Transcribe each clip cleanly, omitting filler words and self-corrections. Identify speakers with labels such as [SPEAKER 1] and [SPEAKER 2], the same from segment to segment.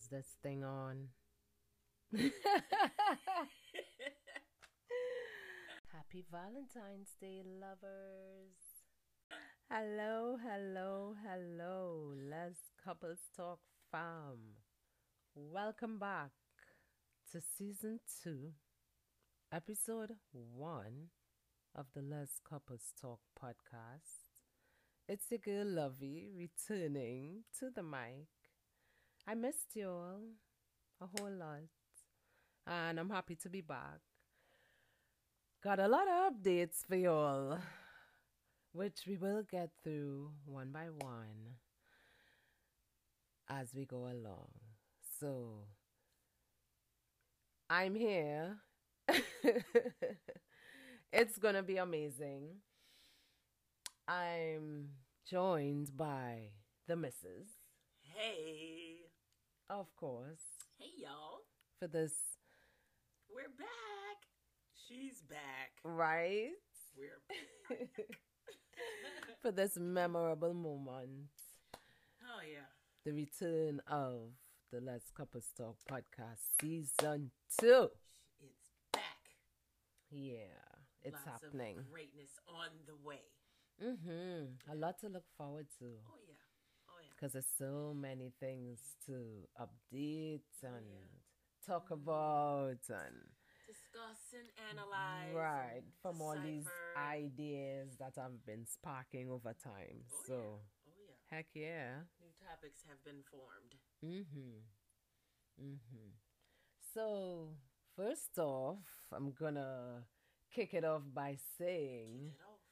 [SPEAKER 1] Is this thing on? Happy Valentine's Day, lovers. Hello, hello, hello. Les Couples Talk fam. Welcome back to season 2, episode 1 of the Les Couples Talk podcast. It's your girl Lovey returning to the mic. I missed you all a whole lot, and I'm happy to be back. Got a lot of updates for y'all, which we will get through one by one as we go along. So, I'm here. It's gonna be amazing. I'm joined by the missus,
[SPEAKER 2] Hey.
[SPEAKER 1] of course,
[SPEAKER 2] Hey, y'all.
[SPEAKER 1] for this,
[SPEAKER 2] We're back. She's back.
[SPEAKER 1] right?
[SPEAKER 2] We're back.
[SPEAKER 1] For this memorable moment,
[SPEAKER 2] Oh, yeah.
[SPEAKER 1] the return of the Let's Couples Talk podcast season 2.
[SPEAKER 2] It's back.
[SPEAKER 1] Yeah, it's
[SPEAKER 2] Lots
[SPEAKER 1] happening.
[SPEAKER 2] of greatness on the way.
[SPEAKER 1] A lot to look forward to
[SPEAKER 2] Oh, yeah. Oh, yeah.
[SPEAKER 1] because there's so many things to update and
[SPEAKER 2] yeah.
[SPEAKER 1] talk about and
[SPEAKER 2] Discuss and analyze.
[SPEAKER 1] right
[SPEAKER 2] and
[SPEAKER 1] from all these
[SPEAKER 2] decipher.
[SPEAKER 1] ideas that have been sparking over time.
[SPEAKER 2] Oh,
[SPEAKER 1] So
[SPEAKER 2] yeah. Oh, yeah.
[SPEAKER 1] heck yeah.
[SPEAKER 2] New topics have been formed.
[SPEAKER 1] So first off, I'm gonna kick it off by saying
[SPEAKER 2] Kick it off.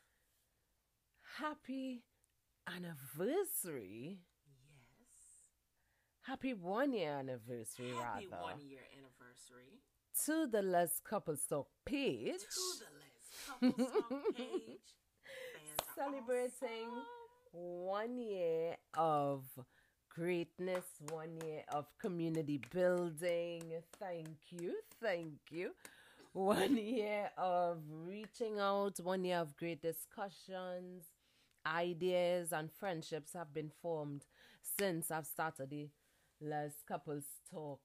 [SPEAKER 1] happy anniversary.
[SPEAKER 2] Yes.
[SPEAKER 1] Happy 1 year anniversary,
[SPEAKER 2] Happy
[SPEAKER 1] rather,
[SPEAKER 2] 1-year anniversary.
[SPEAKER 1] to the Les Couples Talk page.
[SPEAKER 2] To the Les Couples Talk page. Fans are
[SPEAKER 1] Celebrating
[SPEAKER 2] awesome.
[SPEAKER 1] 1 year of greatness, 1 year of community building. Thank you, thank you. 1 year of reaching out, 1 year of great discussions, ideas, and friendships have been formed since I've started the Les Couples Talk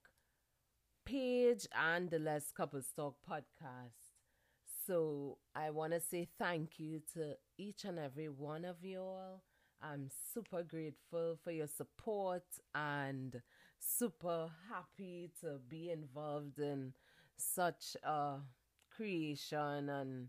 [SPEAKER 1] page and the Les Couples Talk podcast. So I want to say thank you to each and every one of you all. I'm super grateful for your support and super happy to be involved in such a creation and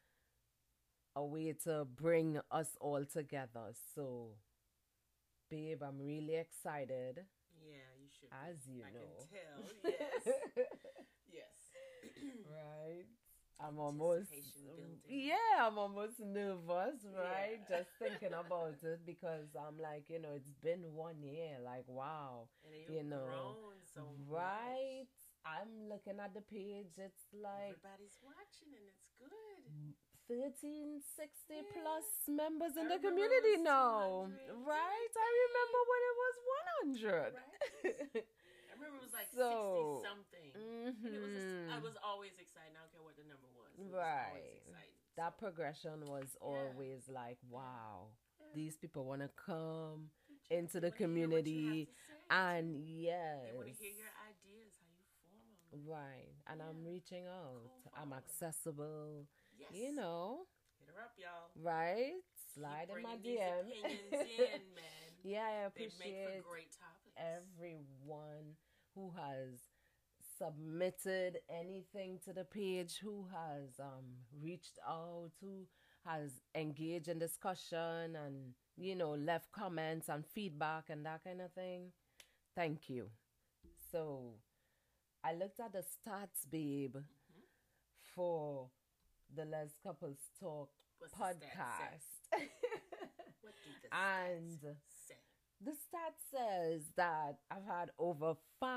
[SPEAKER 1] a way to bring us all together. So, babe, I'm really excited,
[SPEAKER 2] Yeah, you should.
[SPEAKER 1] as you
[SPEAKER 2] I
[SPEAKER 1] know.
[SPEAKER 2] can tell. Yes. yes.
[SPEAKER 1] Right? I'm almost,
[SPEAKER 2] Anticipation building.
[SPEAKER 1] yeah, I'm almost nervous, right?
[SPEAKER 2] Yeah.
[SPEAKER 1] Just thinking about it because I'm like, it's been 1 year, like, wow,
[SPEAKER 2] And
[SPEAKER 1] you
[SPEAKER 2] you've
[SPEAKER 1] know,
[SPEAKER 2] grown so
[SPEAKER 1] right?
[SPEAKER 2] much.
[SPEAKER 1] I'm looking at the page, it's like
[SPEAKER 2] Everybody's watching and it's good.
[SPEAKER 1] 1360
[SPEAKER 2] Yeah.
[SPEAKER 1] plus members in
[SPEAKER 2] I
[SPEAKER 1] the
[SPEAKER 2] remember
[SPEAKER 1] community
[SPEAKER 2] it was
[SPEAKER 1] now,
[SPEAKER 2] 200.
[SPEAKER 1] right? I remember when it was 100.
[SPEAKER 2] Right. I remember it was like
[SPEAKER 1] So,
[SPEAKER 2] 60 something. And it was I was always excited. I don't care what the number was. It was always
[SPEAKER 1] Right.
[SPEAKER 2] exciting.
[SPEAKER 1] That
[SPEAKER 2] So,
[SPEAKER 1] progression was always like, wow,
[SPEAKER 2] yeah.
[SPEAKER 1] these people want to come
[SPEAKER 2] Good job.
[SPEAKER 1] into
[SPEAKER 2] They
[SPEAKER 1] the
[SPEAKER 2] wanna hear what you
[SPEAKER 1] community,
[SPEAKER 2] have to say,
[SPEAKER 1] and
[SPEAKER 2] too.
[SPEAKER 1] yes,
[SPEAKER 2] They want to hear your ideas, how you form them.
[SPEAKER 1] right. And I'm
[SPEAKER 2] Yeah.
[SPEAKER 1] reaching out.
[SPEAKER 2] Cool
[SPEAKER 1] I'm
[SPEAKER 2] forward.
[SPEAKER 1] accessible,
[SPEAKER 2] Yes.
[SPEAKER 1] you know,
[SPEAKER 2] Hit her up, y'all.
[SPEAKER 1] right?
[SPEAKER 2] Keep
[SPEAKER 1] Slide in my
[SPEAKER 2] bringing these
[SPEAKER 1] DM.
[SPEAKER 2] opinions in, man.
[SPEAKER 1] Yeah, I
[SPEAKER 2] They
[SPEAKER 1] appreciate
[SPEAKER 2] make for great topics.
[SPEAKER 1] everyone who has submitted anything to the page, who has reached out, who has engaged in discussion and left comments and feedback and that kind of thing. Thank you. So I looked at the stats, babe, for the Les Couples Talk
[SPEAKER 2] What's the stats
[SPEAKER 1] podcast.
[SPEAKER 2] What do the
[SPEAKER 1] And
[SPEAKER 2] stats say?
[SPEAKER 1] the stat says that I've had over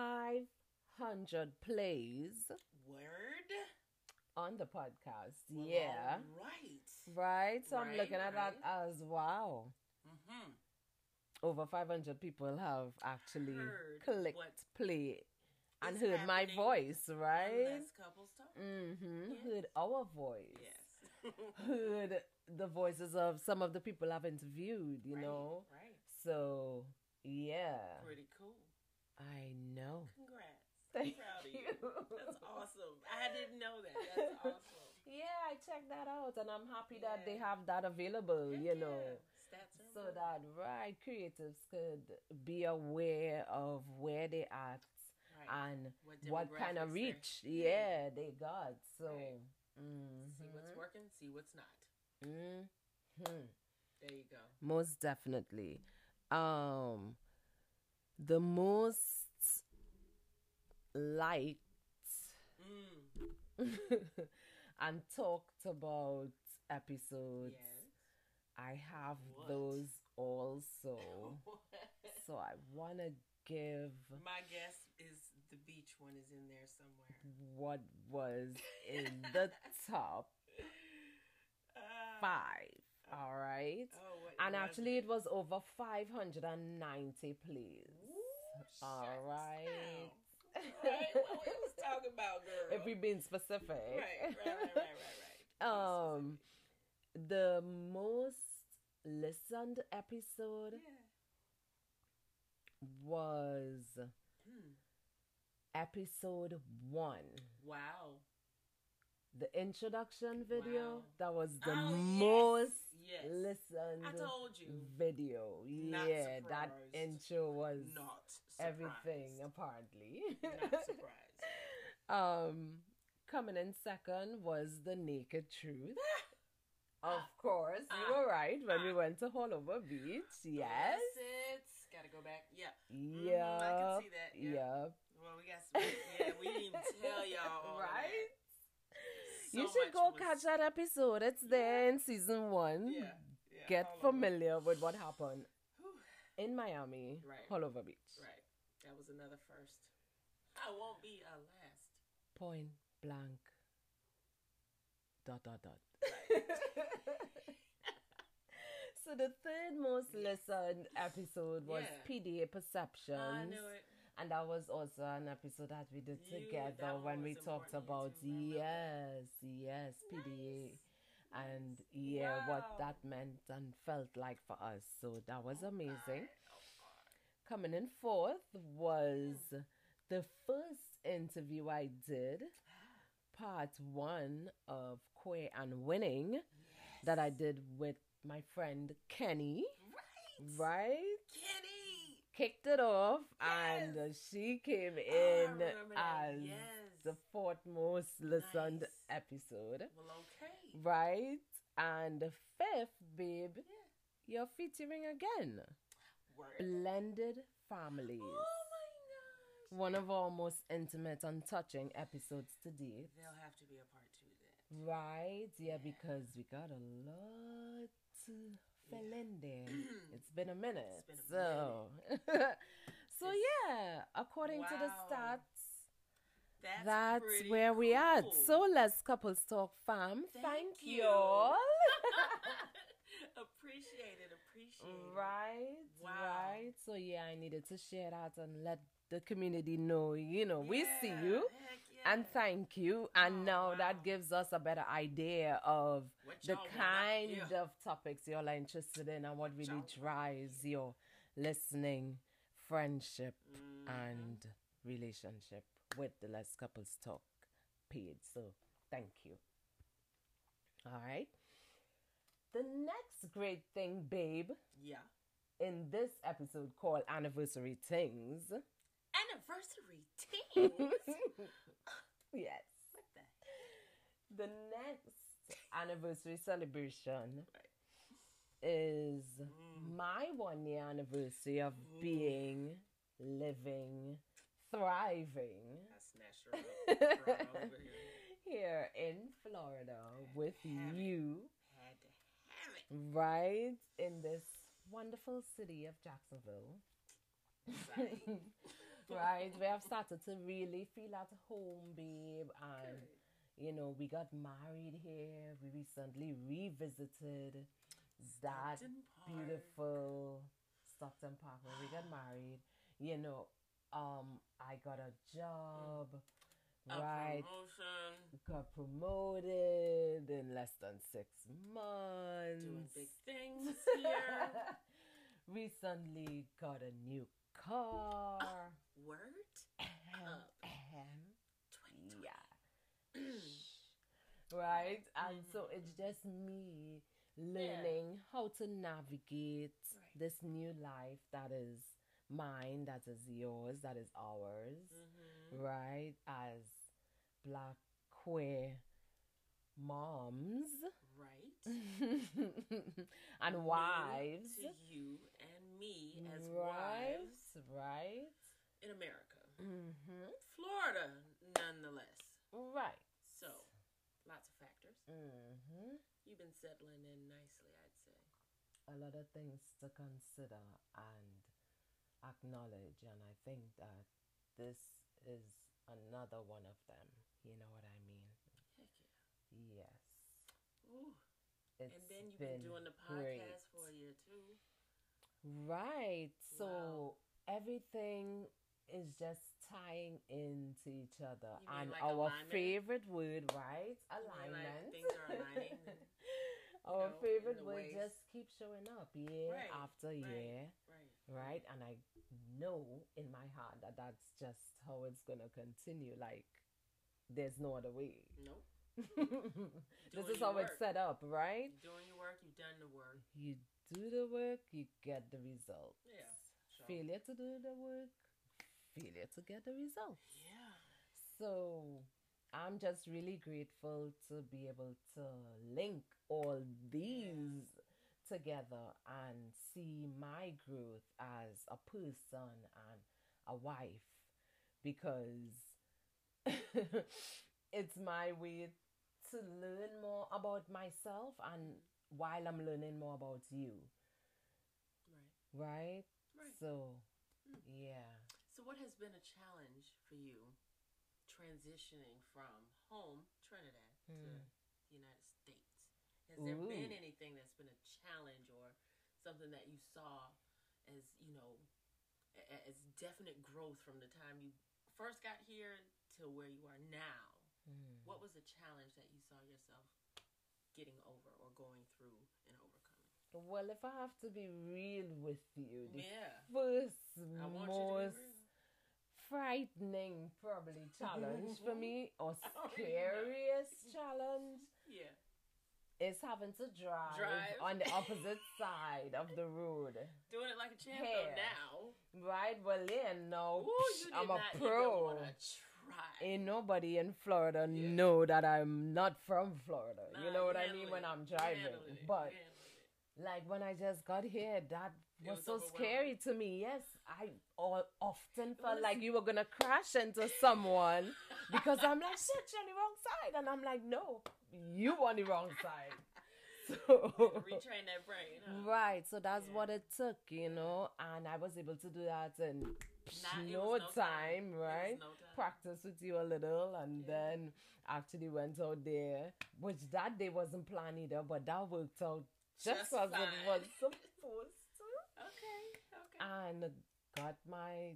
[SPEAKER 1] 500 plays
[SPEAKER 2] Word?
[SPEAKER 1] on the podcast.
[SPEAKER 2] Well,
[SPEAKER 1] Yeah.
[SPEAKER 2] all right.
[SPEAKER 1] Right? So I'm
[SPEAKER 2] Right,
[SPEAKER 1] looking at that
[SPEAKER 2] right.
[SPEAKER 1] as wow.
[SPEAKER 2] Mm-hmm.
[SPEAKER 1] Over 500 people have actually
[SPEAKER 2] Heard
[SPEAKER 1] clicked
[SPEAKER 2] what
[SPEAKER 1] play and
[SPEAKER 2] is
[SPEAKER 1] heard my
[SPEAKER 2] happening
[SPEAKER 1] voice, right?
[SPEAKER 2] Unless couples talk.
[SPEAKER 1] Mm-hmm.
[SPEAKER 2] Yes.
[SPEAKER 1] Heard our voice.
[SPEAKER 2] Yes.
[SPEAKER 1] Heard the voices of some of the people I've interviewed,
[SPEAKER 2] Right,
[SPEAKER 1] know?
[SPEAKER 2] Right.
[SPEAKER 1] So, yeah.
[SPEAKER 2] Pretty cool.
[SPEAKER 1] I know.
[SPEAKER 2] Congrats.
[SPEAKER 1] Thank
[SPEAKER 2] Proud of
[SPEAKER 1] you.
[SPEAKER 2] you. That's awesome. I didn't know that. That's awesome.
[SPEAKER 1] Yeah, I checked that out, and I'm happy that they
[SPEAKER 2] Yeah.
[SPEAKER 1] have that available.
[SPEAKER 2] Heck
[SPEAKER 1] You
[SPEAKER 2] yeah.
[SPEAKER 1] know,
[SPEAKER 2] Stats are
[SPEAKER 1] so
[SPEAKER 2] important.
[SPEAKER 1] that right creatives could be aware of where they at
[SPEAKER 2] Right.
[SPEAKER 1] and what kind
[SPEAKER 2] demographics
[SPEAKER 1] of reach,
[SPEAKER 2] they're
[SPEAKER 1] yeah, they got. So,
[SPEAKER 2] Right. See what's working, see what's not.
[SPEAKER 1] hmm
[SPEAKER 2] There you go.
[SPEAKER 1] most definitely. Um, the most liked
[SPEAKER 2] Mm.
[SPEAKER 1] and talked about episodes.
[SPEAKER 2] Yes.
[SPEAKER 1] I have
[SPEAKER 2] What?
[SPEAKER 1] those also. So I want to give
[SPEAKER 2] My guess is the beach one is in there somewhere.
[SPEAKER 1] what was in the top
[SPEAKER 2] Uh,
[SPEAKER 1] 5. All right.
[SPEAKER 2] Oh, what
[SPEAKER 1] And
[SPEAKER 2] was
[SPEAKER 1] actually, it was over 590 plays.
[SPEAKER 2] Woo,
[SPEAKER 1] All
[SPEAKER 2] shucks
[SPEAKER 1] right.
[SPEAKER 2] now. Right, what we was talking about, girl.
[SPEAKER 1] If we're being specific.
[SPEAKER 2] Right.
[SPEAKER 1] The most listened episode
[SPEAKER 2] Yeah.
[SPEAKER 1] was
[SPEAKER 2] Hmm.
[SPEAKER 1] episode 1.
[SPEAKER 2] Wow.
[SPEAKER 1] The introduction video,
[SPEAKER 2] Wow.
[SPEAKER 1] that was the
[SPEAKER 2] Oh,
[SPEAKER 1] most
[SPEAKER 2] yes.
[SPEAKER 1] listened
[SPEAKER 2] I told you.
[SPEAKER 1] video.
[SPEAKER 2] Not
[SPEAKER 1] Yeah, that
[SPEAKER 2] surprised.
[SPEAKER 1] intro was
[SPEAKER 2] Not surprised.
[SPEAKER 1] everything apparently.
[SPEAKER 2] Not surprised.
[SPEAKER 1] Coming in second was The Naked Truth. Of course, you were right when we went to Holover Beach. Yes.
[SPEAKER 2] It's gotta go back. Yeah.
[SPEAKER 1] Yeah.
[SPEAKER 2] I can see that. Yeah.
[SPEAKER 1] Yep.
[SPEAKER 2] Well, we got some. Yeah, we didn't even tell y'all all of
[SPEAKER 1] Right?
[SPEAKER 2] that.
[SPEAKER 1] You
[SPEAKER 2] So
[SPEAKER 1] should
[SPEAKER 2] much
[SPEAKER 1] go
[SPEAKER 2] was-
[SPEAKER 1] catch that episode. It's there in season 1.
[SPEAKER 2] Yeah.
[SPEAKER 1] Get
[SPEAKER 2] all of it.
[SPEAKER 1] familiar with what happened
[SPEAKER 2] Whew.
[SPEAKER 1] in Miami,
[SPEAKER 2] Right.
[SPEAKER 1] Holover Beach.
[SPEAKER 2] Right. That was another first. I won't be a last.
[SPEAKER 1] Point blank. ... So the third most listened episode was
[SPEAKER 2] Yeah.
[SPEAKER 1] PDA Perceptions.
[SPEAKER 2] I knew it.
[SPEAKER 1] And that was also an episode that we did together
[SPEAKER 2] that
[SPEAKER 1] when
[SPEAKER 2] one
[SPEAKER 1] we
[SPEAKER 2] was
[SPEAKER 1] talked
[SPEAKER 2] important
[SPEAKER 1] about
[SPEAKER 2] to you too, I remember.
[SPEAKER 1] yes, PDA.
[SPEAKER 2] Nice.
[SPEAKER 1] And yeah, what
[SPEAKER 2] Wow.
[SPEAKER 1] that meant and felt like for us. So that was amazing.
[SPEAKER 2] Oh,
[SPEAKER 1] Coming in fourth was the first interview I did, part 1 of Queer and Winning, that I did with my friend Kenny. Right?
[SPEAKER 2] Kenny.
[SPEAKER 1] Kicked it off,
[SPEAKER 2] Yes.
[SPEAKER 1] and she came
[SPEAKER 2] I
[SPEAKER 1] in
[SPEAKER 2] remember that.
[SPEAKER 1] as
[SPEAKER 2] Yes.
[SPEAKER 1] the 4th most listened
[SPEAKER 2] Nice.
[SPEAKER 1] episode.
[SPEAKER 2] Well, okay.
[SPEAKER 1] Right? And the 5th, babe,
[SPEAKER 2] Yeah.
[SPEAKER 1] you're featuring again.
[SPEAKER 2] Word.
[SPEAKER 1] Blended Families.
[SPEAKER 2] Oh my gosh.
[SPEAKER 1] One of our most intimate and touching episodes to date.
[SPEAKER 2] There'll have to be a part 2 then.
[SPEAKER 1] Right? Yeah, because we got a lot to fill in there. It's been a minute.
[SPEAKER 2] It's been a
[SPEAKER 1] So yeah, according to the
[SPEAKER 2] Wow.
[SPEAKER 1] stats,
[SPEAKER 2] That's
[SPEAKER 1] that's
[SPEAKER 2] pretty
[SPEAKER 1] where we at.
[SPEAKER 2] cool.
[SPEAKER 1] So let's couples talk, fam. Thank
[SPEAKER 2] you.
[SPEAKER 1] you all.
[SPEAKER 2] Appreciate it.
[SPEAKER 1] Right,
[SPEAKER 2] Wow.
[SPEAKER 1] right. So yeah, I needed to share that and let the community know, we see you.
[SPEAKER 2] Heck yeah.
[SPEAKER 1] And thank you. And
[SPEAKER 2] Oh,
[SPEAKER 1] now
[SPEAKER 2] wow.
[SPEAKER 1] that gives us a better idea of
[SPEAKER 2] What
[SPEAKER 1] the
[SPEAKER 2] y'all wanna-
[SPEAKER 1] kind
[SPEAKER 2] yeah.
[SPEAKER 1] of topics you're interested in and what really
[SPEAKER 2] y'all-
[SPEAKER 1] drives your listening, friendship,
[SPEAKER 2] Mhm.
[SPEAKER 1] and relationship with the Let's Couples Talk page. So thank you. All right. The next great thing, babe,
[SPEAKER 2] Yeah.
[SPEAKER 1] in this episode called Anniversary Things.
[SPEAKER 2] Anniversary teams.
[SPEAKER 1] Yes.
[SPEAKER 2] What the heck?
[SPEAKER 1] The next anniversary celebration
[SPEAKER 2] Right.
[SPEAKER 1] is my 1-year anniversary of being, living, thriving
[SPEAKER 2] I snatched her up. Brought her over here.
[SPEAKER 1] here in Florida with
[SPEAKER 2] Have it.
[SPEAKER 1] you,
[SPEAKER 2] Had to have it.
[SPEAKER 1] right in this wonderful city of Jacksonville.
[SPEAKER 2] Right.
[SPEAKER 1] Right, we have started to really feel at home, babe, and we got married here. We recently revisited that
[SPEAKER 2] Stockton Park.
[SPEAKER 1] beautiful Stockton Park where we got married. I got a job,
[SPEAKER 2] A
[SPEAKER 1] right?
[SPEAKER 2] promotion.
[SPEAKER 1] Got promoted in less than 6
[SPEAKER 2] Doing
[SPEAKER 1] months.
[SPEAKER 2] big things here.
[SPEAKER 1] Recently got a new car. right? And so it's just me
[SPEAKER 2] Yeah.
[SPEAKER 1] learning how to navigate
[SPEAKER 2] Right.
[SPEAKER 1] this new life that is mine, that is yours, that is ours, right? As black queer moms
[SPEAKER 2] Right.
[SPEAKER 1] and
[SPEAKER 2] Me
[SPEAKER 1] wives,
[SPEAKER 2] to you and me as
[SPEAKER 1] right?
[SPEAKER 2] wives
[SPEAKER 1] Right?
[SPEAKER 2] in America.
[SPEAKER 1] Mm-hmm.
[SPEAKER 2] Florida, nonetheless.
[SPEAKER 1] Right.
[SPEAKER 2] So, lots of factors.
[SPEAKER 1] Mm-hmm.
[SPEAKER 2] You've been settling in nicely, I'd say.
[SPEAKER 1] A lot of things to consider and acknowledge, and I think that this is another one of them. You know what I mean?
[SPEAKER 2] Heck
[SPEAKER 1] Yes.
[SPEAKER 2] yeah. Ooh.
[SPEAKER 1] It's
[SPEAKER 2] And then you've
[SPEAKER 1] been
[SPEAKER 2] been doing the
[SPEAKER 1] great.
[SPEAKER 2] podcast for a year too.
[SPEAKER 1] Right. So
[SPEAKER 2] Wow.
[SPEAKER 1] everything is just tying into each other.
[SPEAKER 2] You mean
[SPEAKER 1] And
[SPEAKER 2] like
[SPEAKER 1] our
[SPEAKER 2] alignment?
[SPEAKER 1] favorite word, right?
[SPEAKER 2] You mean like
[SPEAKER 1] Alignment.
[SPEAKER 2] things are aligning and,
[SPEAKER 1] Our
[SPEAKER 2] know, in
[SPEAKER 1] favorite
[SPEAKER 2] the
[SPEAKER 1] word
[SPEAKER 2] ways.
[SPEAKER 1] just keeps showing up year
[SPEAKER 2] Right,
[SPEAKER 1] after year.
[SPEAKER 2] Right.
[SPEAKER 1] Right? And I know in my heart that that's just how it's going to continue. Like, there's no other way.
[SPEAKER 2] Nope.
[SPEAKER 1] This
[SPEAKER 2] Doing
[SPEAKER 1] is
[SPEAKER 2] your
[SPEAKER 1] how it's
[SPEAKER 2] work.
[SPEAKER 1] set up, right?
[SPEAKER 2] You're doing your work, you've done the work.
[SPEAKER 1] You do the work, you get the results.
[SPEAKER 2] Yeah. So.
[SPEAKER 1] Failure to do the work, failure to get the results.
[SPEAKER 2] Yeah.
[SPEAKER 1] So I'm just really grateful to be able to link all these together and see my growth as a person and a wife, because it's my way to learn more about myself, and while I'm learning more about you,
[SPEAKER 2] Right.
[SPEAKER 1] right? So, yeah.
[SPEAKER 2] So, what has been a challenge for you transitioning from home, Trinidad, to the United States? Has there been anything that's been a challenge or something that you saw as, as definite growth from the time you first got here to where you are now? What was a challenge that you saw yourself getting over or going through and overcoming?
[SPEAKER 1] Well, if I have to be real with you, the
[SPEAKER 2] I
[SPEAKER 1] first
[SPEAKER 2] want
[SPEAKER 1] most
[SPEAKER 2] you to be
[SPEAKER 1] frightening probably challenge for me, or scariest challenge, is having to drive on the opposite side of the road.
[SPEAKER 2] Doing it like a champ
[SPEAKER 1] Here.
[SPEAKER 2] now.
[SPEAKER 1] Right? Well, yeah, no.
[SPEAKER 2] Ooh,
[SPEAKER 1] I'm a
[SPEAKER 2] even
[SPEAKER 1] pro.
[SPEAKER 2] wanna try.
[SPEAKER 1] Ain't nobody in Florida know that I'm not from Florida.
[SPEAKER 2] Nah,
[SPEAKER 1] you know what I
[SPEAKER 2] handle
[SPEAKER 1] mean
[SPEAKER 2] it.
[SPEAKER 1] when I'm
[SPEAKER 2] You
[SPEAKER 1] driving.
[SPEAKER 2] handled it.
[SPEAKER 1] But
[SPEAKER 2] You handled it.
[SPEAKER 1] like when I just got here, that was
[SPEAKER 2] was
[SPEAKER 1] so
[SPEAKER 2] overwhelming.
[SPEAKER 1] scary to me. Yes, I often felt
[SPEAKER 2] was-
[SPEAKER 1] like you were gonna crash into someone because I'm like, shit, you're on the wrong side, and I'm like, no, you on the wrong side. So
[SPEAKER 2] Retrain that brain. Huh?
[SPEAKER 1] right, so that's what it took, and I was able to do that in
[SPEAKER 2] It
[SPEAKER 1] no
[SPEAKER 2] was
[SPEAKER 1] time, right?
[SPEAKER 2] It was no time.
[SPEAKER 1] Practice with you a little, and then actually went out there, which that day wasn't planned either, but that worked out just as
[SPEAKER 2] fine.
[SPEAKER 1] it was supposed to.
[SPEAKER 2] Okay.
[SPEAKER 1] And got my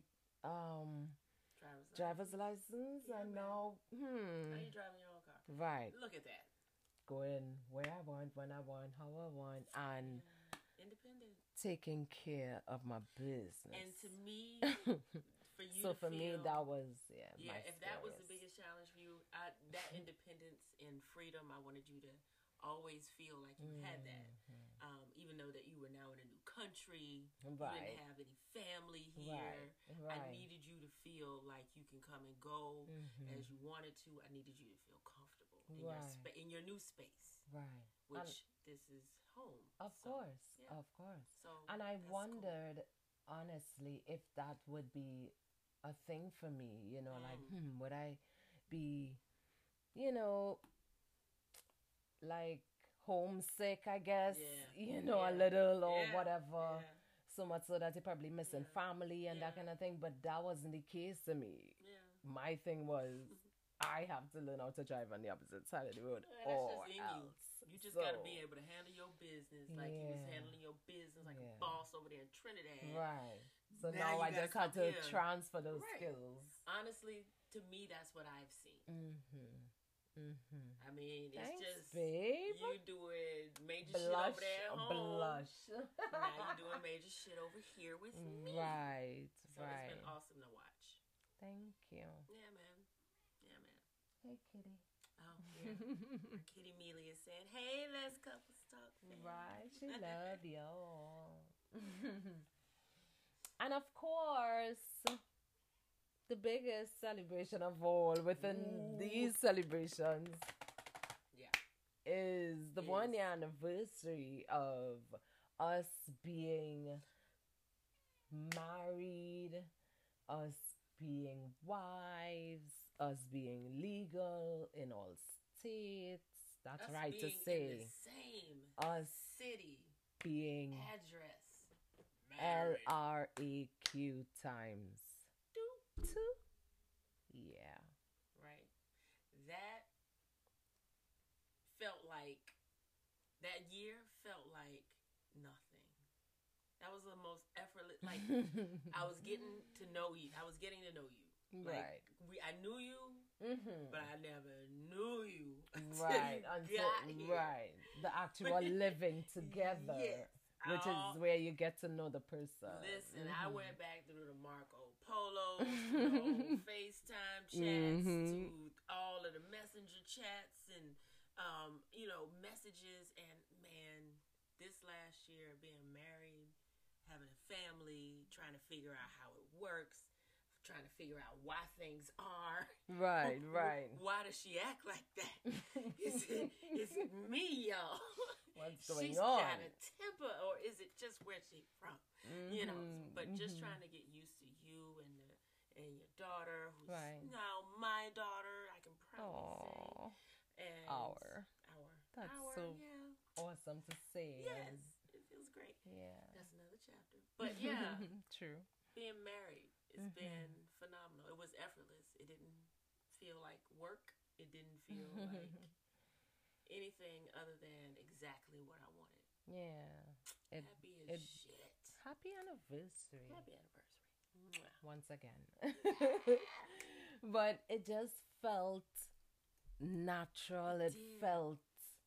[SPEAKER 1] driver's license,
[SPEAKER 2] Yeah,
[SPEAKER 1] and
[SPEAKER 2] man.
[SPEAKER 1] now,
[SPEAKER 2] Now you're driving your own car.
[SPEAKER 1] right,
[SPEAKER 2] Look at that.
[SPEAKER 1] going where I want, when I want, how I want, and
[SPEAKER 2] Independent.
[SPEAKER 1] taking care of my business.
[SPEAKER 2] And to me, for you
[SPEAKER 1] So
[SPEAKER 2] to
[SPEAKER 1] for me,
[SPEAKER 2] feel,
[SPEAKER 1] that was my
[SPEAKER 2] if that was the
[SPEAKER 1] scariest.
[SPEAKER 2] biggest challenge for you, that independence and freedom, I wanted you to always feel like you had that. Even though that you were now in a new country, you
[SPEAKER 1] Right.
[SPEAKER 2] didn't have any family here.
[SPEAKER 1] Right.
[SPEAKER 2] I needed you to feel like you can come and go as you wanted to. I needed you to feel comfortable in your
[SPEAKER 1] Right.
[SPEAKER 2] in your new space,
[SPEAKER 1] Right.
[SPEAKER 2] which this is home.
[SPEAKER 1] Of
[SPEAKER 2] So,
[SPEAKER 1] course,
[SPEAKER 2] yeah.
[SPEAKER 1] of course.
[SPEAKER 2] So
[SPEAKER 1] And I
[SPEAKER 2] that's
[SPEAKER 1] wondered, honestly, if that would be a thing for me, like, would I be, like homesick, I guess, a little or whatever.
[SPEAKER 2] Yeah.
[SPEAKER 1] So much so that you're probably missing family and that kind of thing. But that wasn't the case to me.
[SPEAKER 2] Yeah.
[SPEAKER 1] My thing was, I have to learn how to drive on the opposite side of the road,
[SPEAKER 2] That's
[SPEAKER 1] or
[SPEAKER 2] just in
[SPEAKER 1] else.
[SPEAKER 2] you. You just got to be able to handle your business like you was
[SPEAKER 1] Yeah.
[SPEAKER 2] handling your business like
[SPEAKER 1] Yeah.
[SPEAKER 2] a boss over there in Trinidad.
[SPEAKER 1] Right. So
[SPEAKER 2] Now
[SPEAKER 1] now
[SPEAKER 2] you
[SPEAKER 1] I
[SPEAKER 2] gotta
[SPEAKER 1] just had
[SPEAKER 2] come
[SPEAKER 1] to
[SPEAKER 2] here.
[SPEAKER 1] transfer those
[SPEAKER 2] Right.
[SPEAKER 1] skills.
[SPEAKER 2] Honestly, to me, that's what I've seen. I mean, it's
[SPEAKER 1] Thanks,
[SPEAKER 2] just
[SPEAKER 1] babe.
[SPEAKER 2] you doing major shit
[SPEAKER 1] Blush,
[SPEAKER 2] over there at home.
[SPEAKER 1] blush.
[SPEAKER 2] Now you doing major shit over here with me.
[SPEAKER 1] Right,
[SPEAKER 2] So
[SPEAKER 1] right.
[SPEAKER 2] it's been awesome to watch.
[SPEAKER 1] Thank you.
[SPEAKER 2] Yeah, man.
[SPEAKER 1] Hey, kitty.
[SPEAKER 2] Oh, yeah. Our Kitty Mealy is saying, hey, let's couples talk. Fam.
[SPEAKER 1] Right, she love y'all. And of course, the biggest celebration of all within these celebrations
[SPEAKER 2] Yeah.
[SPEAKER 1] is the 1 year anniversary of us being married, us being wives, us being legal in all states. That's
[SPEAKER 2] Us
[SPEAKER 1] right to
[SPEAKER 2] being
[SPEAKER 1] say.
[SPEAKER 2] in the same
[SPEAKER 1] Us
[SPEAKER 2] city,
[SPEAKER 1] being
[SPEAKER 2] address, married.
[SPEAKER 1] LRAQ times
[SPEAKER 2] Doop.
[SPEAKER 1] 2. Yeah.
[SPEAKER 2] Right. That felt like, that year felt like nothing. That was the most effortless, like, I was getting to know you. I was getting to know you. Like,
[SPEAKER 1] Right.
[SPEAKER 2] I knew you, but I never knew you
[SPEAKER 1] Right.
[SPEAKER 2] you got here.
[SPEAKER 1] Right. The actual living together.
[SPEAKER 2] Yes.
[SPEAKER 1] Which is where you get to know the person.
[SPEAKER 2] Listen, I went back through the Marco Polos, to the old FaceTime chats, to all of the messenger chats, and messages. And man, this last year, being married, having a family, trying to figure out how it works, trying to figure out why things are.
[SPEAKER 1] Right.
[SPEAKER 2] Why does she act like that? Is it me, y'all?
[SPEAKER 1] What's going
[SPEAKER 2] She's
[SPEAKER 1] on?
[SPEAKER 2] got a temper, or is it just where she's from? But just trying to get used to you and your daughter, who's now my daughter, I can proudly say. And
[SPEAKER 1] That's
[SPEAKER 2] our,
[SPEAKER 1] so
[SPEAKER 2] yeah.
[SPEAKER 1] awesome to say.
[SPEAKER 2] Yes, it feels great.
[SPEAKER 1] Yeah.
[SPEAKER 2] That's another chapter. But yeah,
[SPEAKER 1] true.
[SPEAKER 2] being married, it's been phenomenal. It was effortless. It didn't feel like work. It didn't feel like anything other than exactly what I wanted.
[SPEAKER 1] Yeah.
[SPEAKER 2] Happy as shit.
[SPEAKER 1] Happy anniversary.
[SPEAKER 2] Happy anniversary. Mwah.
[SPEAKER 1] Once again. But it just felt natural. It felt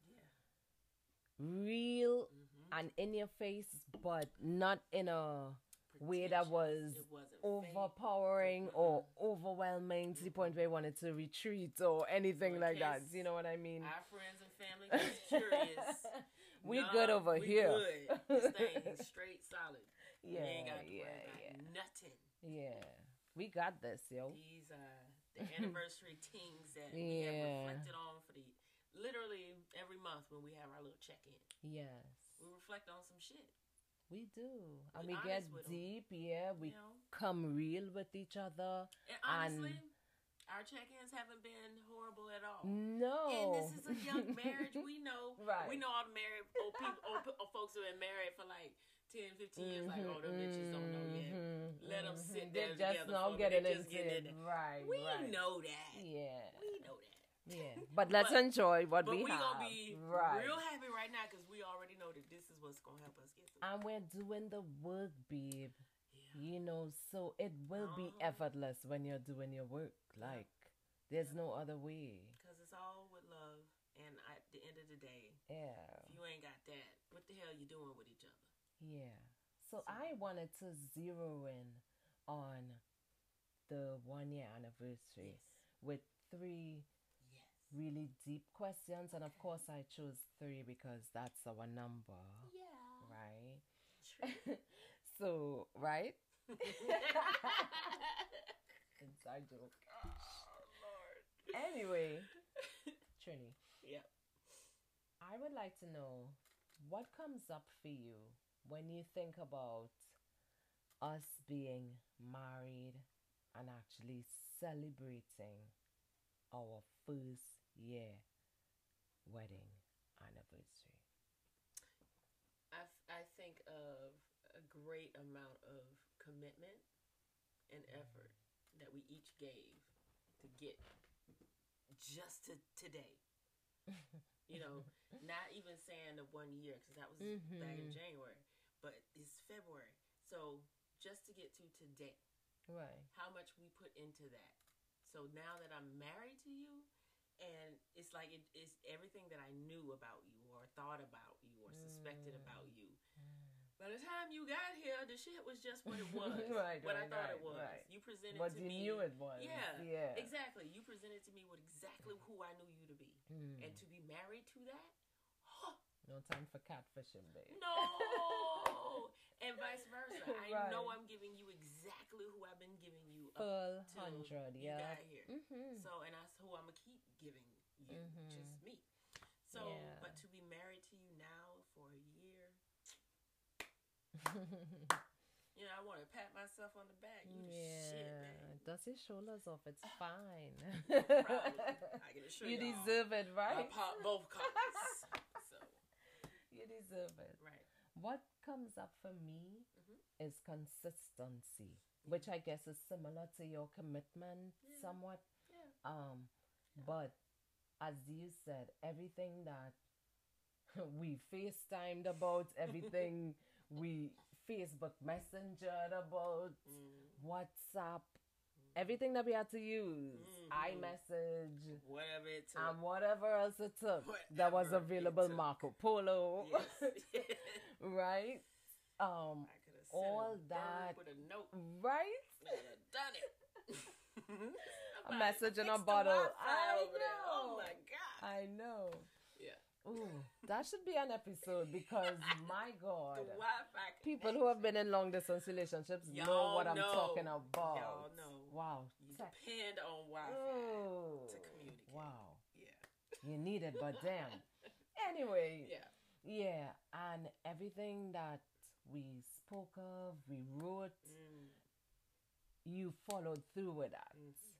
[SPEAKER 1] real and in your face, but not in a way that was overpowering or overwhelming to the point where you wanted to retreat or anything like that. You know what I mean?
[SPEAKER 2] Our friends and family was curious.
[SPEAKER 1] We good over here.
[SPEAKER 2] Good. This thing is straight solid.
[SPEAKER 1] Yeah,
[SPEAKER 2] we ain't got to worry about nothing.
[SPEAKER 1] Yeah. We got this, yo.
[SPEAKER 2] These are the anniversary things that we have reflected on for literally every month when we have our little check-in.
[SPEAKER 1] Yes.
[SPEAKER 2] We reflect on some shit.
[SPEAKER 1] We do. And we get deep, We come real with each other.
[SPEAKER 2] And honestly, our check-ins haven't been horrible at all.
[SPEAKER 1] No.
[SPEAKER 2] And this is a young marriage. We know.
[SPEAKER 1] Right.
[SPEAKER 2] We know all the married old people, old folks who have been married for like 10, 15 years. Like, oh, them bitches don't know yet. Let them sit there
[SPEAKER 1] just
[SPEAKER 2] together.
[SPEAKER 1] Now getting into it. Right.
[SPEAKER 2] We know that.
[SPEAKER 1] Yeah.
[SPEAKER 2] We know that.
[SPEAKER 1] Yeah. But let's enjoy what we have.
[SPEAKER 2] But we're going to be real happy right now because we already know that this is what's going to help us get through.
[SPEAKER 1] And we're doing the work, babe. Yeah. So it will be effortless when you're doing your work. Like, there's no other way.
[SPEAKER 2] Because it's all with love. And at the end of the day, if you ain't got that, what the hell you doing with each other?
[SPEAKER 1] Yeah. So I wanted to zero in on the 1 year anniversary with 3 really deep questions. And of course I chose 3 because that's our number.
[SPEAKER 2] Yeah.
[SPEAKER 1] Right?
[SPEAKER 2] True.
[SPEAKER 1] So, right? Inside joke.
[SPEAKER 2] Oh, Lord.
[SPEAKER 1] Anyway, Trini.
[SPEAKER 2] Yep.
[SPEAKER 1] I would like to know what comes up for you when you think about us being married and actually celebrating our first year wedding anniversary.
[SPEAKER 2] I think of a great amount of commitment and effort that we each gave to get just to today. Not even saying the 1 year because that was back in January, but it's February. So just to get to today,
[SPEAKER 1] right?
[SPEAKER 2] How much we put into that. So now that I'm married to you, and it's like it's everything that I knew about you or thought about you or suspected about you. By the time you got here, the shit was just what it was.
[SPEAKER 1] Right,
[SPEAKER 2] what I thought it was.
[SPEAKER 1] Right.
[SPEAKER 2] You presented presented
[SPEAKER 1] But
[SPEAKER 2] to
[SPEAKER 1] you
[SPEAKER 2] me.
[SPEAKER 1] knew it was.
[SPEAKER 2] Yeah, exactly. You presented to me with exactly who I knew you to be, and to be married to that.
[SPEAKER 1] No time for catfishing, babe.
[SPEAKER 2] No, and vice versa. I
[SPEAKER 1] Right.
[SPEAKER 2] know I'm giving you exactly who I've been giving you
[SPEAKER 1] Full
[SPEAKER 2] till
[SPEAKER 1] 100,
[SPEAKER 2] you
[SPEAKER 1] yeah.
[SPEAKER 2] got here. So, and that's who I'm gonna keep giving you, just me. So,
[SPEAKER 1] Yeah.
[SPEAKER 2] but to be married to you now for a year, I want to pat myself on the back. You the shit, man.
[SPEAKER 1] Dust his shoulders off. It's fine.
[SPEAKER 2] Probably. I can assure
[SPEAKER 1] You
[SPEAKER 2] y'all.
[SPEAKER 1] deserve it,
[SPEAKER 2] I
[SPEAKER 1] right?
[SPEAKER 2] pop both cards. So,
[SPEAKER 1] You deserve it.
[SPEAKER 2] right.
[SPEAKER 1] What comes up for me is consistency, which I guess is similar to your commitment somewhat.
[SPEAKER 2] Yeah.
[SPEAKER 1] But as you said, everything that we FaceTimed about, everything we Facebook Messengered about, WhatsApp, everything that we had to use, iMessage,
[SPEAKER 2] Whatever it took.
[SPEAKER 1] and whatever else it took that was
[SPEAKER 2] Whatever it
[SPEAKER 1] available,
[SPEAKER 2] took.
[SPEAKER 1] Marco Polo,
[SPEAKER 2] Yes.
[SPEAKER 1] right?
[SPEAKER 2] I could have sent
[SPEAKER 1] All
[SPEAKER 2] a
[SPEAKER 1] that,
[SPEAKER 2] bird with a note.
[SPEAKER 1] right?
[SPEAKER 2] I would have done it.
[SPEAKER 1] A message in a
[SPEAKER 2] Fix the
[SPEAKER 1] bottle.
[SPEAKER 2] Wi-Fi
[SPEAKER 1] I
[SPEAKER 2] over there. Oh
[SPEAKER 1] know.
[SPEAKER 2] my God.
[SPEAKER 1] I know.
[SPEAKER 2] Yeah.
[SPEAKER 1] Ooh, that should be an episode because my God,
[SPEAKER 2] The Wi-Fi
[SPEAKER 1] people who have been in long distance relationships know
[SPEAKER 2] Y'all
[SPEAKER 1] what I'm
[SPEAKER 2] know.
[SPEAKER 1] talking about.
[SPEAKER 2] Y'all know.
[SPEAKER 1] Wow.
[SPEAKER 2] You
[SPEAKER 1] Tech.
[SPEAKER 2] depend on Wi-Fi
[SPEAKER 1] Oh,
[SPEAKER 2] to communicate.
[SPEAKER 1] wow.
[SPEAKER 2] Yeah.
[SPEAKER 1] You need it, but damn. Anyway,
[SPEAKER 2] Yeah.
[SPEAKER 1] and everything that we spoke of, we wrote, you followed through with that,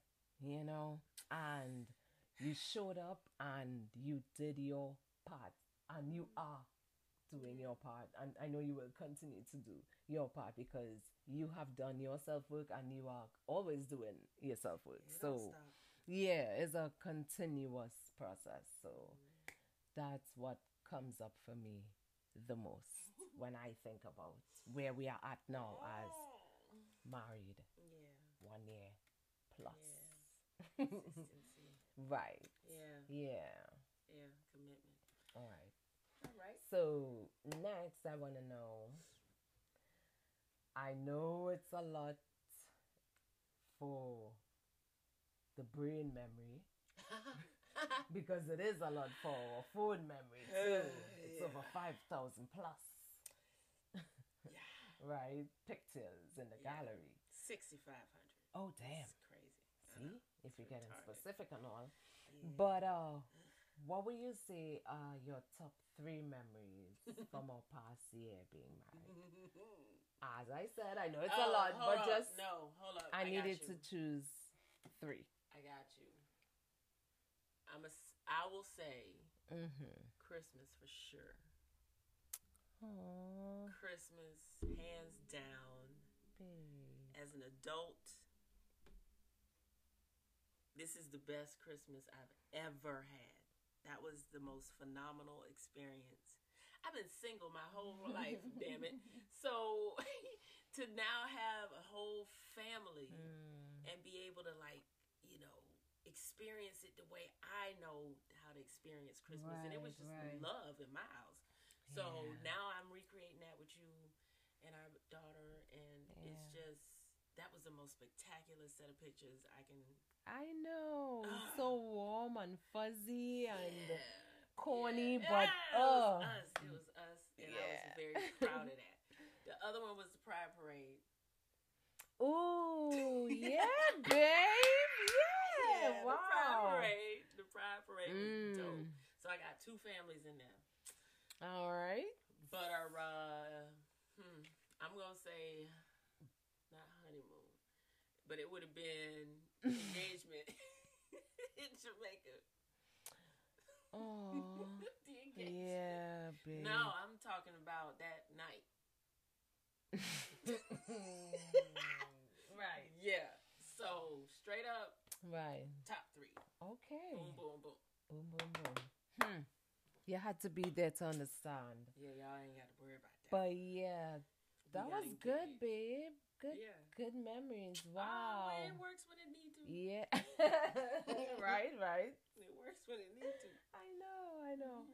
[SPEAKER 1] and you showed up and you did your part, and you are doing your part, and I know you will continue to do your part because you have done your self-work and you are always doing your self-work.
[SPEAKER 2] It
[SPEAKER 1] So
[SPEAKER 2] don't stop.
[SPEAKER 1] it's a continuous process. So that's what comes up for me the most when I think about where we are at now as married
[SPEAKER 2] Yeah.
[SPEAKER 1] 1 year plus.
[SPEAKER 2] Consistency.
[SPEAKER 1] Right.
[SPEAKER 2] Yeah.
[SPEAKER 1] Yeah.
[SPEAKER 2] Commitment.
[SPEAKER 1] All right.
[SPEAKER 2] All right.
[SPEAKER 1] So next I want to know, I know it's a lot for the brain memory because it is a lot for our phone memory too. It's over 5,000 plus. Right? Pictures in the gallery.
[SPEAKER 2] 6,500.
[SPEAKER 1] Oh, damn.
[SPEAKER 2] That's crazy.
[SPEAKER 1] See? If you're getting
[SPEAKER 2] retarded.
[SPEAKER 1] specific and all.
[SPEAKER 2] Yeah.
[SPEAKER 1] But what would you say are your top 3 memories from our past year being married? As I said, I know it's a lot, but just
[SPEAKER 2] hold up.
[SPEAKER 1] I needed
[SPEAKER 2] got
[SPEAKER 1] to
[SPEAKER 2] you.
[SPEAKER 1] choose 3.
[SPEAKER 2] I got you. I will say Christmas for sure.
[SPEAKER 1] Aww,
[SPEAKER 2] Christmas, hands down.
[SPEAKER 1] babe.
[SPEAKER 2] As an adult, this is the best Christmas I've ever had. That was the most phenomenal experience. I've been single my whole life, damn it. So to now have a whole family and be able to experience it the way I know how to experience Christmas. And it was just love in my house. So now I'm recreating that with you and our daughter, and it's just, that was the most spectacular set of pictures I can.
[SPEAKER 1] I know. So warm and fuzzy and corny, but
[SPEAKER 2] it was us, and I was very proud of that. The other one was the Pride Parade.
[SPEAKER 1] Ooh, yeah, babe. Yeah, wow.
[SPEAKER 2] The Pride Parade was dope. So I got 2 families in there.
[SPEAKER 1] All right.
[SPEAKER 2] But I'm gonna say not honeymoon, but it would have been engagement in Jamaica.
[SPEAKER 1] Oh,
[SPEAKER 2] The engagement.
[SPEAKER 1] yeah, babe.
[SPEAKER 2] No, I'm talking about that night.
[SPEAKER 1] Right.
[SPEAKER 2] Yeah. So straight up,
[SPEAKER 1] Right.
[SPEAKER 2] top 3.
[SPEAKER 1] Okay.
[SPEAKER 2] Boom, boom, boom.
[SPEAKER 1] Boom, boom, boom. You had to be there to understand.
[SPEAKER 2] Yeah, y'all ain't got to worry about that.
[SPEAKER 1] But yeah, that was good, babe. Good memories. Wow.
[SPEAKER 2] Oh, it works when it need to.
[SPEAKER 1] Yeah. Right.
[SPEAKER 2] It works when it need to.
[SPEAKER 1] I know.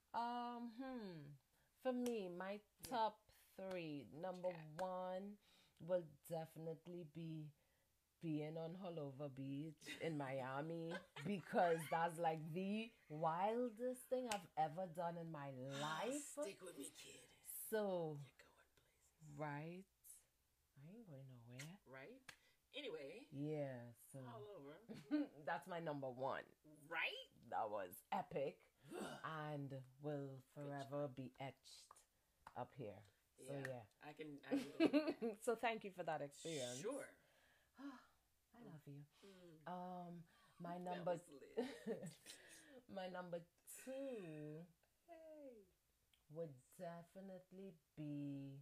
[SPEAKER 1] For me, my top 3. Number 1 will definitely be being on Hulova Beach in Miami because that's like the wildest thing I've ever done in my life.
[SPEAKER 2] Stick with me, kid.
[SPEAKER 1] So,
[SPEAKER 2] You're going places.
[SPEAKER 1] right. I ain't going nowhere.
[SPEAKER 2] Right? Anyway.
[SPEAKER 1] Yeah, so.
[SPEAKER 2] All over.
[SPEAKER 1] That's my number one.
[SPEAKER 2] Right?
[SPEAKER 1] That was epic and will forever be etched up here. So, yeah.
[SPEAKER 2] I can believe that.
[SPEAKER 1] So, thank you for that experience.
[SPEAKER 2] Sure.
[SPEAKER 1] I love you. My
[SPEAKER 2] That
[SPEAKER 1] number
[SPEAKER 2] was lit.
[SPEAKER 1] my number two would definitely be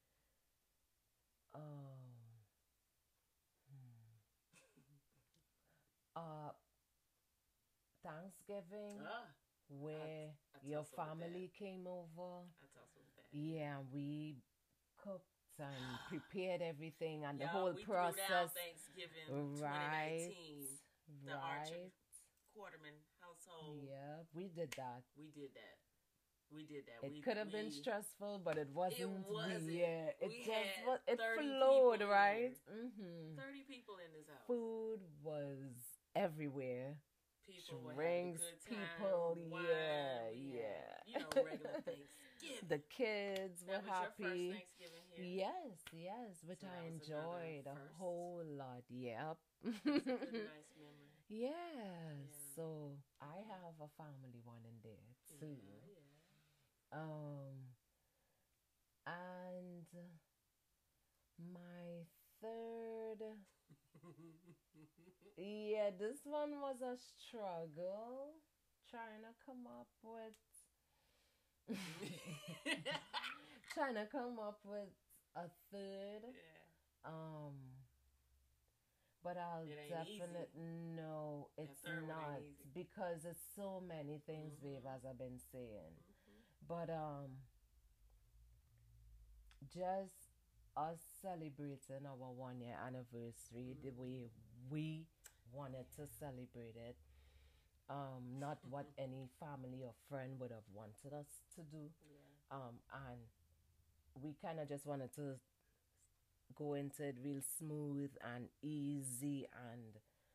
[SPEAKER 1] Thanksgiving where your family came over.
[SPEAKER 2] That's also bad.
[SPEAKER 1] Yeah, we cooked and prepared everything and the
[SPEAKER 2] Y'all,
[SPEAKER 1] whole
[SPEAKER 2] we
[SPEAKER 1] process.
[SPEAKER 2] threw down Thanksgiving
[SPEAKER 1] Right.
[SPEAKER 2] 2019. The Archer
[SPEAKER 1] Right.
[SPEAKER 2] Quarterman household.
[SPEAKER 1] Yeah, we did that.
[SPEAKER 2] We did that.
[SPEAKER 1] It could have been stressful, but it wasn't.
[SPEAKER 2] wasn't.
[SPEAKER 1] Yeah, it
[SPEAKER 2] We
[SPEAKER 1] just
[SPEAKER 2] had
[SPEAKER 1] was. It
[SPEAKER 2] 30
[SPEAKER 1] flowed,
[SPEAKER 2] people
[SPEAKER 1] right?
[SPEAKER 2] here. 30 people in this house.
[SPEAKER 1] Food was everywhere.
[SPEAKER 2] People were
[SPEAKER 1] Drinks,
[SPEAKER 2] having a good time.
[SPEAKER 1] people,
[SPEAKER 2] wine,
[SPEAKER 1] yeah,
[SPEAKER 2] we
[SPEAKER 1] yeah.
[SPEAKER 2] had, you know, regular Thanksgiving.
[SPEAKER 1] The kids were
[SPEAKER 2] That was your
[SPEAKER 1] happy.
[SPEAKER 2] first Thanksgiving here?
[SPEAKER 1] Yes, which
[SPEAKER 2] So
[SPEAKER 1] I
[SPEAKER 2] that was
[SPEAKER 1] enjoyed
[SPEAKER 2] another
[SPEAKER 1] a
[SPEAKER 2] first.
[SPEAKER 1] whole lot. Yep.
[SPEAKER 2] It's a good, nice memory.
[SPEAKER 1] Yes.
[SPEAKER 2] Yeah.
[SPEAKER 1] So I have a family one in there too.
[SPEAKER 2] Yeah.
[SPEAKER 1] And my third, yeah, this one was a struggle trying to come up with a third.
[SPEAKER 2] Yeah.
[SPEAKER 1] But I'll
[SPEAKER 2] It ain't
[SPEAKER 1] definitely no,
[SPEAKER 2] That
[SPEAKER 1] it's
[SPEAKER 2] third one
[SPEAKER 1] not
[SPEAKER 2] ain't easy.
[SPEAKER 1] because it's so many things, babe, as I've been saying. But just us celebrating our 1 year anniversary the way we wanted to celebrate it. Not what any family or friend would have wanted us to do.
[SPEAKER 2] Yeah.
[SPEAKER 1] And we kind of just wanted to go into it real smooth and easy and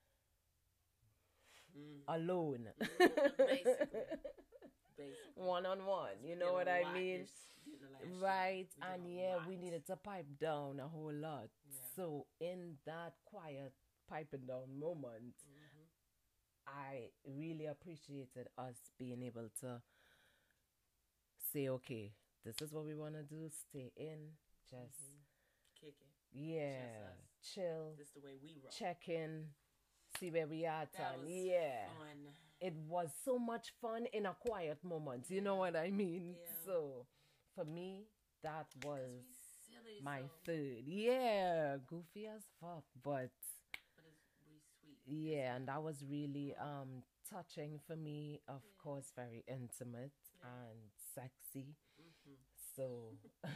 [SPEAKER 1] alone.
[SPEAKER 2] Basically.
[SPEAKER 1] One-on-one, you know what I mean? Right, and we needed to pipe down a whole lot.
[SPEAKER 2] Yeah.
[SPEAKER 1] So in that quiet piping down moment, I really appreciated us being able to say, okay, this is what we want to do, stay in, just
[SPEAKER 2] kick it.
[SPEAKER 1] Yeah, chill.
[SPEAKER 2] This is the way we roll.
[SPEAKER 1] Check in, see where we are.
[SPEAKER 2] That was fun.
[SPEAKER 1] It was so much fun in a quiet moment. You know what I mean?
[SPEAKER 2] Yeah.
[SPEAKER 1] So for me, that was
[SPEAKER 2] silly,
[SPEAKER 1] my
[SPEAKER 2] so.
[SPEAKER 1] third. Yeah, goofy as fuck, but
[SPEAKER 2] we sweet.
[SPEAKER 1] yeah, and that was really touching for me. Of course, very intimate and sexy. So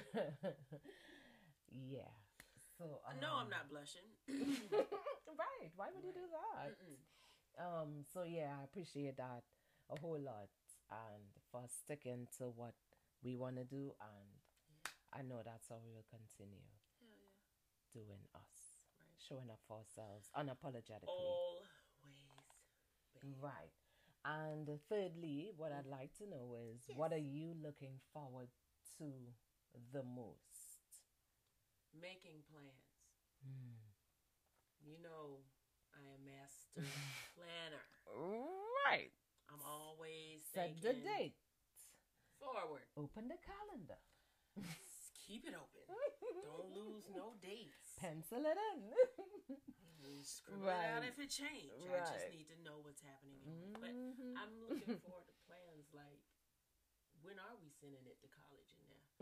[SPEAKER 1] yeah. So
[SPEAKER 2] no, I'm not blushing.
[SPEAKER 1] Right. Why would you do that? So yeah, I appreciate that a whole lot and for sticking to what we want to do, and I know that's how we will continue doing us, showing up for ourselves unapologetically.
[SPEAKER 2] Always. Baby.
[SPEAKER 1] Right. And thirdly, what I'd like to know is what are you looking forward to the most?
[SPEAKER 2] Making plans. You know, I am master planner.
[SPEAKER 1] Right.
[SPEAKER 2] I'm always
[SPEAKER 1] Set
[SPEAKER 2] thinking
[SPEAKER 1] the date.
[SPEAKER 2] Forward.
[SPEAKER 1] Open the calendar.
[SPEAKER 2] Keep it open. Don't lose no dates.
[SPEAKER 1] Pencil it in.
[SPEAKER 2] Scribble it out if it changes. I just need to know what's happening. But I'm looking forward to plans like, when are we sending it to college in there?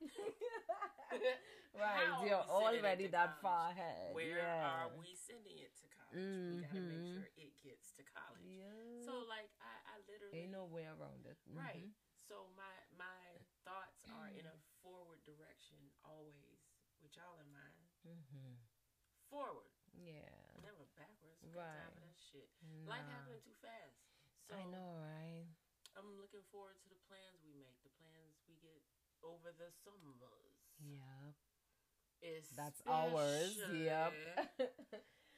[SPEAKER 1] Right, you're already that far ahead.
[SPEAKER 2] Where are we sending it to college? We gotta make sure it gets to college.
[SPEAKER 1] Yeah.
[SPEAKER 2] So like I literally
[SPEAKER 1] ain't no way around it.
[SPEAKER 2] Right. So my thoughts are in a forward direction always, with y'all in mind. Forward.
[SPEAKER 1] Yeah.
[SPEAKER 2] Never backwards.
[SPEAKER 1] Right.
[SPEAKER 2] Time for that shit. Life happening too fast. So
[SPEAKER 1] I know, right?
[SPEAKER 2] I'm looking forward to the plans we make, the plans we get over the summers.
[SPEAKER 1] Yep.
[SPEAKER 2] Especially
[SPEAKER 1] That's ours. Yep.
[SPEAKER 2] y'all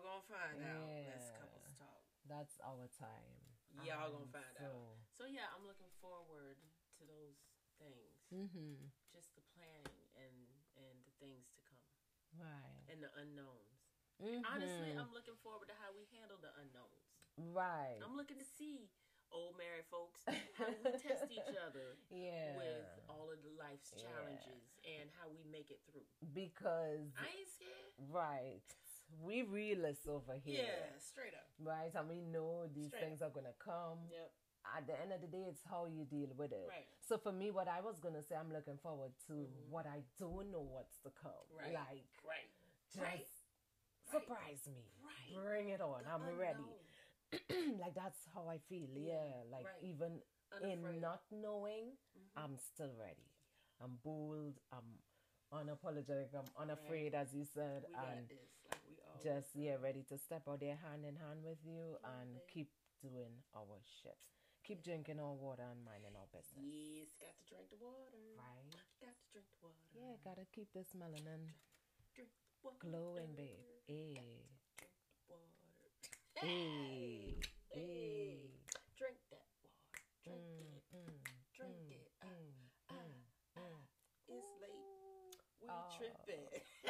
[SPEAKER 2] gonna find out. Let's
[SPEAKER 1] Yeah.
[SPEAKER 2] couples talk.
[SPEAKER 1] That's our time.
[SPEAKER 2] Y'all gonna
[SPEAKER 1] And
[SPEAKER 2] find out. So yeah, I'm looking forward to those things.
[SPEAKER 1] Mm-hmm.
[SPEAKER 2] Just the planning and the things to come
[SPEAKER 1] Right.
[SPEAKER 2] and the unknowns.
[SPEAKER 1] Mm-hmm.
[SPEAKER 2] Honestly, I'm looking forward to how we handle the unknowns.
[SPEAKER 1] Right.
[SPEAKER 2] I'm looking to see old married folks how we test each other
[SPEAKER 1] Yeah.
[SPEAKER 2] with all of the life's challenges and how we make it through.
[SPEAKER 1] Because
[SPEAKER 2] I ain't scared.
[SPEAKER 1] right. We realists over here.
[SPEAKER 2] Yeah, straight up.
[SPEAKER 1] Right? And we know these
[SPEAKER 2] Straight
[SPEAKER 1] things are gonna come.
[SPEAKER 2] Yep.
[SPEAKER 1] At the end of the day, it's how you deal with it.
[SPEAKER 2] Right.
[SPEAKER 1] So for me, what I was gonna say, I'm looking forward to what I don't know what's to come.
[SPEAKER 2] Right.
[SPEAKER 1] Like,
[SPEAKER 2] Right.
[SPEAKER 1] just
[SPEAKER 2] Right.
[SPEAKER 1] surprise me.
[SPEAKER 2] Right.
[SPEAKER 1] Bring it on. I'm ready.
[SPEAKER 2] Unknown.
[SPEAKER 1] Like that's how I feel. Yeah. Like
[SPEAKER 2] Right.
[SPEAKER 1] even
[SPEAKER 2] Unafraid.
[SPEAKER 1] in not knowing,
[SPEAKER 2] Mhm.
[SPEAKER 1] I'm still ready. I'm bold. I'm unapologetic. I'm unafraid, as you said,
[SPEAKER 2] We got
[SPEAKER 1] and
[SPEAKER 2] this. Like we all
[SPEAKER 1] just ready to step out there hand in hand with you and
[SPEAKER 2] babe.
[SPEAKER 1] keep doing our shit. Keep drinking our water and minding our business.
[SPEAKER 2] Yes, got to drink the water.
[SPEAKER 1] Right?
[SPEAKER 2] Got to drink the water.
[SPEAKER 1] Yeah, gotta keep this melanin
[SPEAKER 2] Drink the water.
[SPEAKER 1] glowing, babe. Hey.
[SPEAKER 2] Drink the water.
[SPEAKER 1] Hey.
[SPEAKER 2] Hey.
[SPEAKER 1] Hey.
[SPEAKER 2] Drink that water. Drink
[SPEAKER 1] Mm,
[SPEAKER 2] it.
[SPEAKER 1] mm,
[SPEAKER 2] Drink
[SPEAKER 1] mm,
[SPEAKER 2] it.
[SPEAKER 1] mm.
[SPEAKER 2] It's late. We
[SPEAKER 1] Oh.
[SPEAKER 2] tripping.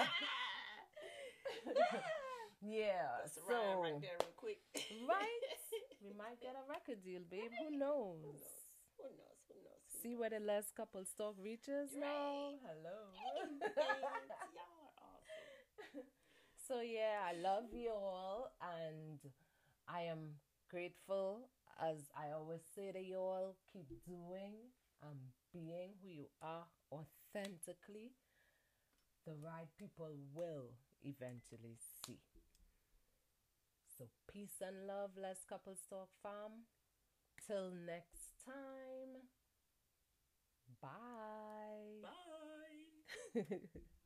[SPEAKER 1] Yeah,
[SPEAKER 2] That's a rhyme right
[SPEAKER 1] so
[SPEAKER 2] there, real quick.
[SPEAKER 1] right, we might get a record deal, babe. Who knows?
[SPEAKER 2] Who knows? Who knows? Who
[SPEAKER 1] See where the last couple stock reaches now.
[SPEAKER 2] Right.
[SPEAKER 1] Hello.
[SPEAKER 2] Y'all are awesome.
[SPEAKER 1] So yeah, I love you all, and I am grateful. As I always say to you all, keep doing and being who you are authentically. The right people will eventually see. So peace and love, Let's Couples Talk fam. Till next time. Bye.
[SPEAKER 2] Bye.